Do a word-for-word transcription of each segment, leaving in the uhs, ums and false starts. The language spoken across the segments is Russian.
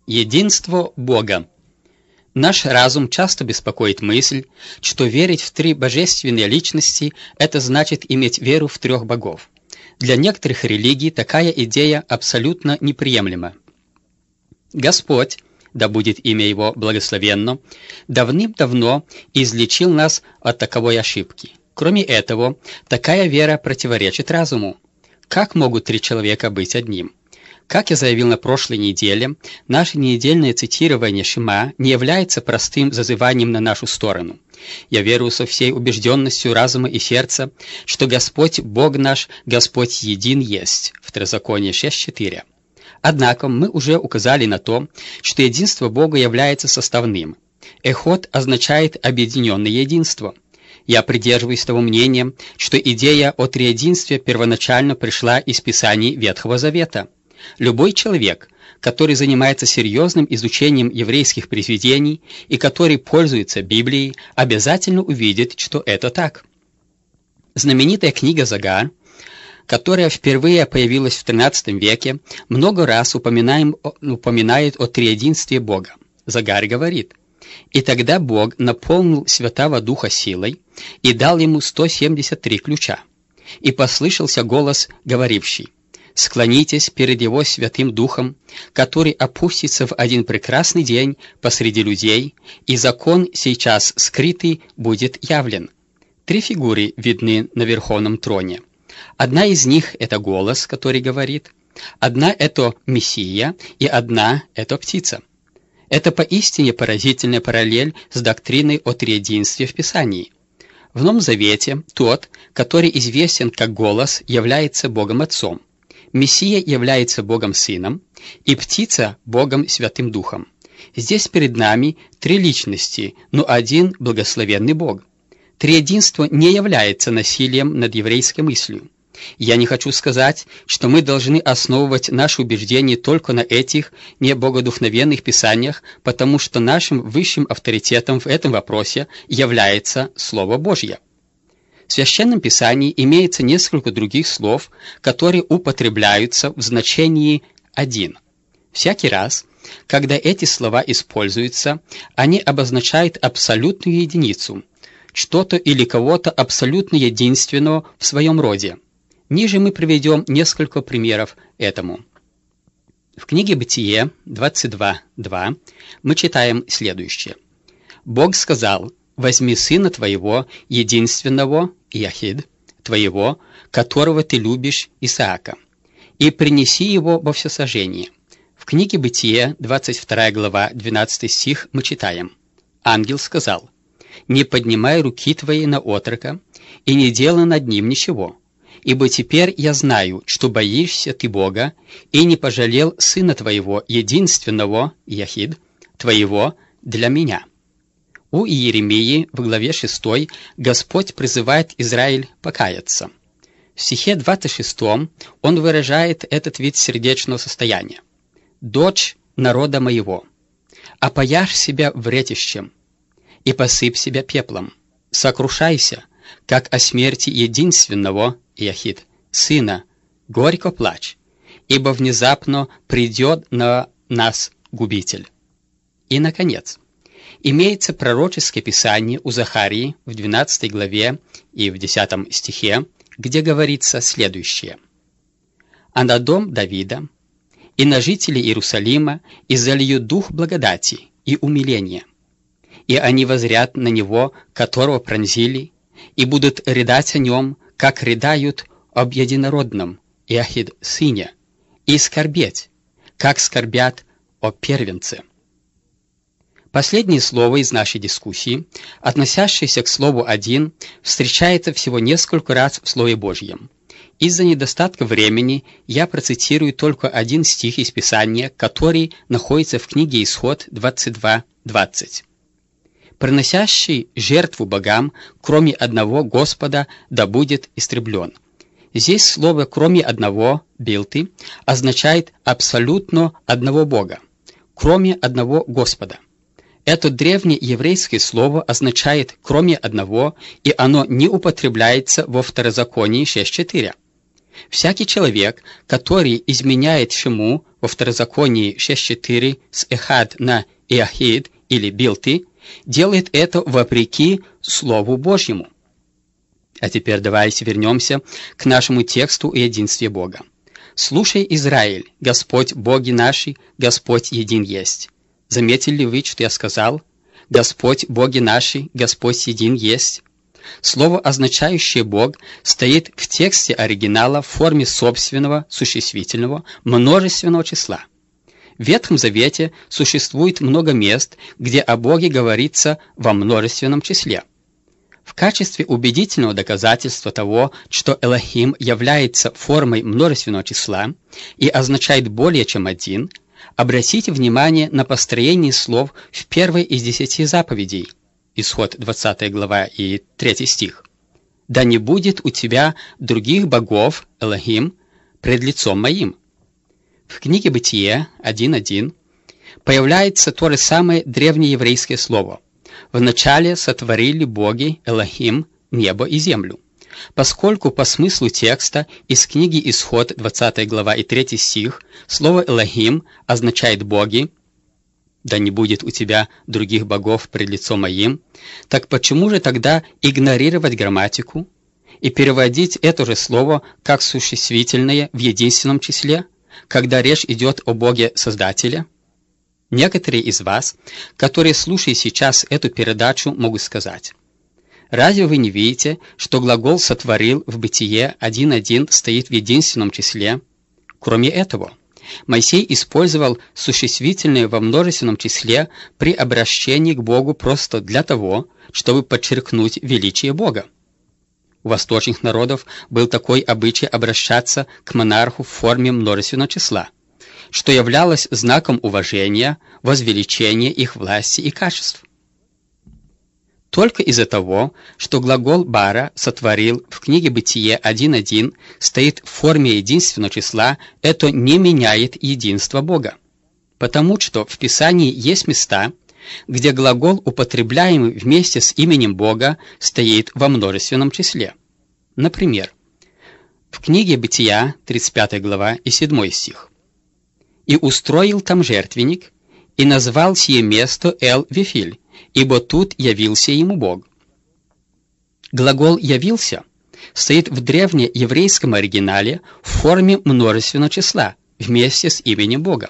Единство Бога. Наш разум часто беспокоит мысль, что верить в три божественные личности – это значит иметь веру в трех богов. Для некоторых религий такая идея абсолютно неприемлема. Господь, да будет имя Его благословенно, давным-давно излечил нас от таковой ошибки. Кроме этого, такая вера противоречит разуму. Как могут три человека быть одним? Как я заявил на прошлой неделе, наше недельное цитирование Шема не является простым зазыванием на нашу сторону. Я верую со всей убежденностью разума и сердца, что Господь, Бог наш, Господь един есть. Второзаконие шесть четыре. Однако мы уже указали на то, что единство Бога является составным. Эход означает объединенное единство. Я придерживаюсь того мнения, что идея о триединстве первоначально пришла из Писаний Ветхого Завета. Любой человек, который занимается серьезным изучением еврейских произведений и который пользуется Библией, обязательно увидит, что это так. Знаменитая книга Загар, которая впервые появилась в тринадцатом веке, много раз упоминаем, упоминает о триединстве Бога. Загар говорит: «И тогда Бог наполнил Святого Духа силой и дал ему сто семьдесят три ключа. И послышался голос, говоривший: склонитесь перед Его Святым Духом, который опустится в один прекрасный день посреди людей, и закон сейчас скрытый будет явлен». Три фигуры видны на Верховном троне. Одна из них – это голос, который говорит, одна – это Мессия, и одна – это птица. Это поистине поразительная параллель с доктриной о триединстве в Писании. В Новом Завете тот, который известен как голос, является Богом Отцом. Мессия является Богом Сыном, и птица – Богом Святым Духом. Здесь перед нами три личности, но один благословенный Бог. Триединство не является насилием над еврейской мыслью. Я не хочу сказать, что мы должны основывать наши убеждения только на этих небогодухновенных писаниях, потому что нашим высшим авторитетом в этом вопросе является Слово Божье. В Священном Писании имеется несколько других слов, которые употребляются в значении «один». Всякий раз, когда эти слова используются, они обозначают абсолютную единицу, что-то или кого-то абсолютно единственного в своем роде. Ниже мы приведем несколько примеров этому. В книге Бытие двадцать два два мы читаем следующее. «Бог сказал: возьми сына твоего, единственного, Яхид, твоего, которого ты любишь, Исаака, и принеси его во всесожжение». В книге Бытие, двадцать вторая глава, двенадцатый стих, мы читаем: «Ангел сказал: не поднимай руки твои на отрока, и не делай над ним ничего, ибо теперь я знаю, что боишься ты Бога, и не пожалел сына твоего, единственного, Яхид, твоего, для меня». У Иеремии в главе шестой Господь призывает Израиль покаяться. В стихе двадцать шестом он выражает этот вид сердечного состояния. «Дочь народа моего, опояшь себя вретищем и посыпь себя пеплом, сокрушайся, как о смерти единственного, Яхид, сына, горько плачь, ибо внезапно придет на нас губитель». И, наконец, имеется пророческое писание у Захарии в двенадцатой главе и в десятом стихе, где говорится следующее: «А на дом Давида и на жителей Иерусалима изолью дух благодати и умиления, и они воззрят на него, которого пронзили, и будут рыдать о нем, как рыдают об единородном, Яхид, сыне, и скорбеть, как скорбят о первенце». Последнее слово из нашей дискуссии, относящееся к слову «один», встречается всего несколько раз в Слове Божьем. Из-за недостатка времени я процитирую только один стих из Писания, который находится в книге Исход двадцать два двадцать. «Приносящий жертву богам, кроме одного Господа, да будет истреблен». Здесь слово «кроме одного» «билты» означает абсолютно одного Бога, кроме одного Господа. Это древнее еврейское слово означает «кроме одного», и оно не употребляется во Второзаконии шесть четыре. Всякий человек, который изменяет Шему во Второзаконии шесть четыре с эхад на иахид или билти, делает это вопреки Слову Божьему. А теперь давайте вернемся к нашему тексту о единстве Бога. «Слушай, Израиль, Господь Боги наши, Господь един есть». Заметили ли вы, что я сказал? «Господь Боги наши, Господь един есть». Слово, означающее «Бог», стоит в тексте оригинала в форме собственного, существительного, множественного числа. В Ветхом Завете существует много мест, где о Боге говорится во множественном числе. В качестве убедительного доказательства того, что Элохим является формой множественного числа и означает более чем один, обратите внимание на построение слов в первой из десяти заповедей, Исход двадцатая глава и третий стих. «Да не будет у тебя других богов, Элохим, пред лицом моим». В книге Бытие один один появляется то же самое древнееврейское слово. «Вначале сотворили боги, Элохим, небо и землю». Поскольку по смыслу текста из книги Исход двадцатая глава и третий стих слово «Элохим» означает «боги», «да не будет у тебя других богов пред лицом моим», так почему же тогда игнорировать грамматику и переводить это же слово как существительное в единственном числе, когда речь идет о Боге Создателе? Некоторые из вас, которые слушают сейчас эту передачу, могут сказать: разве вы не видите, что глагол «сотворил» в Бытие один один стоит в единственном числе? Кроме этого, Моисей использовал существительное во множественном числе при обращении к Богу просто для того, чтобы подчеркнуть величие Бога. У восточных народов был такой обычай обращаться к монарху в форме множественного числа, что являлось знаком уважения, возвеличения их власти и качеств. Только из-за того, что глагол «бара» «сотворил» в книге Бытие один один стоит в форме единственного числа, это не меняет единство Бога. Потому что в Писании есть места, где глагол, употребляемый вместе с именем Бога, стоит во множественном числе. Например, в книге Бытия, тридцать пятая глава и седьмой стих. «И устроил там жертвенник, и назвал сие место Эл-Вифиль, ибо тут явился ему Бог». Глагол «явился» стоит в древнееврейском оригинале в форме множественного числа вместе с именем Бога.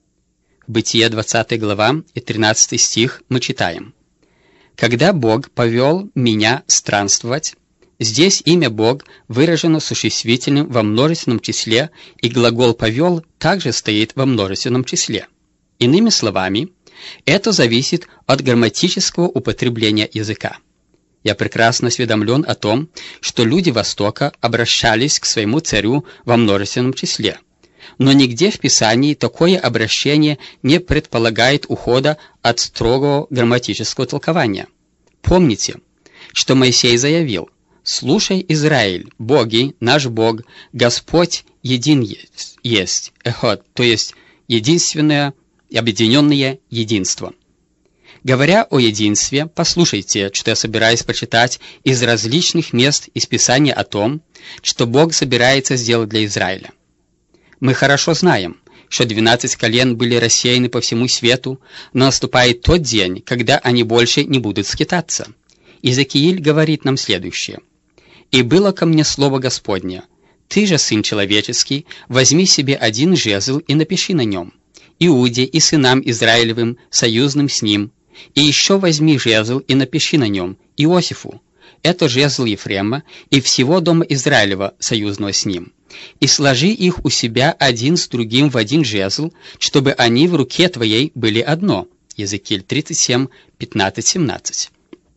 В Бытие двадцатая глава и тринадцатый стих мы читаем: «Когда Бог повел меня странствовать», здесь имя Бог выражено существительным во множественном числе, и глагол «повел» также стоит во множественном числе. Иными словами, это зависит от грамматического употребления языка. Я прекрасно осведомлен о том, что люди Востока обращались к своему царю во множественном числе. Но нигде в Писании такое обращение не предполагает ухода от строгого грамматического толкования. Помните, что Моисей заявил: «Слушай, Израиль, боги, наш Бог, Господь един есть, есть, эхот», то есть единственное и объединенное единство. Говоря о единстве, послушайте, что я собираюсь прочитать из различных мест из Писания о том, что Бог собирается сделать для Израиля. Мы хорошо знаем, что двенадцать колен были рассеяны по всему свету, но наступает тот день, когда они больше не будут скитаться. Иезекииль говорит нам следующее: «И было ко мне слово Господне: ты же, сын человеческий, возьми себе один жезл и напиши на нем, Иуде и сынам Израилевым, союзным с ним, и еще возьми жезл и напиши на нем Иосифу, это жезл Ефрема, и всего дома Израилева, союзного с ним, и сложи их у себя один с другим в один жезл, чтобы они в руке твоей были одно». Иезекииль тридцать семь, пятнадцать семнадцать.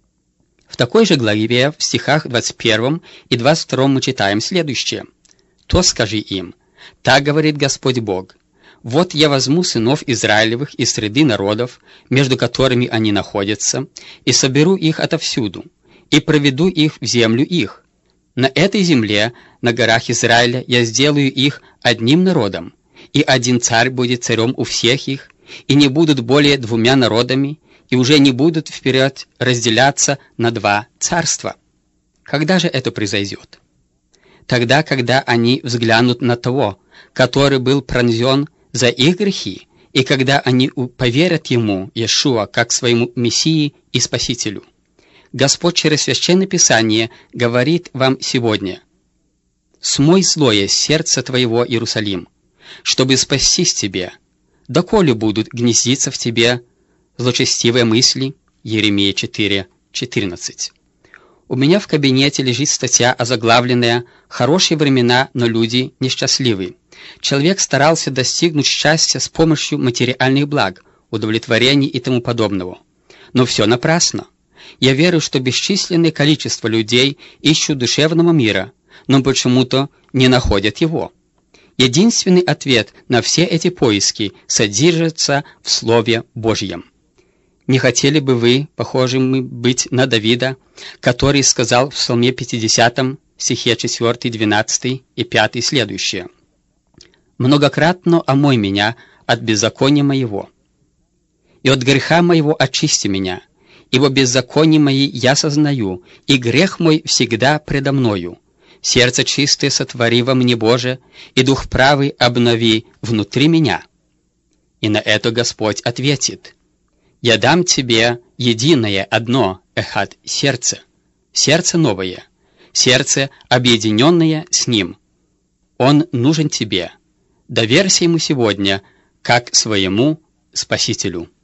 В такой же главе, в стихах двадцать первом и двадцать втором мы читаем следующее: «То скажи им: так говорит Господь Бог, вот я возьму сынов Израилевых из среды народов, между которыми они находятся, и соберу их отовсюду, и проведу их в землю их. На этой земле, на горах Израиля, я сделаю их одним народом, и один царь будет царем у всех их, и не будут более двумя народами, и уже не будут вперед разделяться на два царства». Когда же это произойдет? тогда, когда они взглянут на того, который был пронзен за их грехи, и когда они поверят Ему, Иешуа, как своему Мессии и Спасителю. Господь через Священное Писание говорит вам сегодня: «Смой злое сердце твоего, Иерусалим, чтобы спастись тебе, доколе будут гнездиться в тебе злочестивые мысли». Еремия четыре четырнадцать. У меня в кабинете лежит статья, озаглавленная «Хорошие времена, но люди несчастливы». Человек старался достигнуть счастья с помощью материальных благ, удовлетворений и тому подобного. Но все напрасно. Я верю, что бесчисленное количество людей ищут душевного мира, но почему-то не находят его. Единственный ответ на все эти поиски содержится в Слове Божьем. Не хотели бы вы похожими быть на Давида, который сказал в Псалме пятидесятом, стихе четвёртый, двенадцатый и пятый следующее: «Многократно омой меня от беззакония моего, и от греха моего очисти меня, ибо беззаконие мои я сознаю, и грех мой всегда предо мною. Сердце чистое сотвори во мне, Боже, и дух правый обнови внутри меня». И на это Господь ответит: «Я дам тебе единое одно, эхад, сердце, сердце новое, сердце, объединенное с Ним. Он нужен тебе. Доверься Ему сегодня, как своему Спасителю».